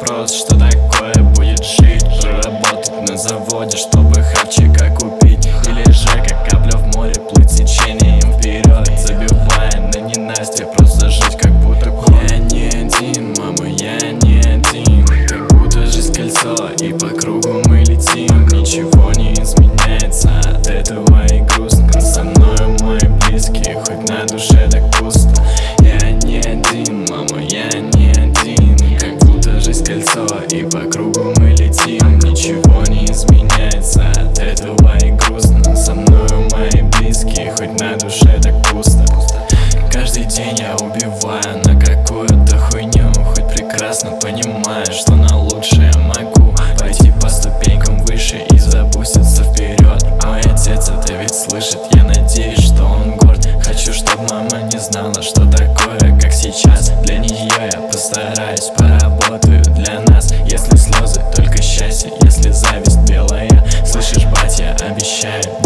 вопрос, что такое будет жить, проработать на заводе, чтобы хавчика купить, или же как капля в море плыть течением вперед, забивая на ненастье, просто жить как будто я не один, мама, я не один, как будто жизнь кольцо и по кругу мы летим, ничего не изменяется, от этого и грустно, со мною мои близкие, хоть на душе так пусто. Я не один, мама, я не один, как будто жизнь кольцо и по кругу мы летим, ничего не изменяется, от этого и грустно, со мною мои близкие, хоть на душе так пусто. Каждый день я убиваю на какую-то хуйню, хоть прекрасно понимаю, что на лучшее могу пойти по ступенькам выше и запуститься вперед. Мой отец это ведь слышит, я надеюсь, что он горд. Хочу, чтобы мама не знала, что такое, как сейчас. Для нее я постараюсь, поработаю для нас. Если слезы, только счастье, если зависть белая. Слышишь, батя, обещаю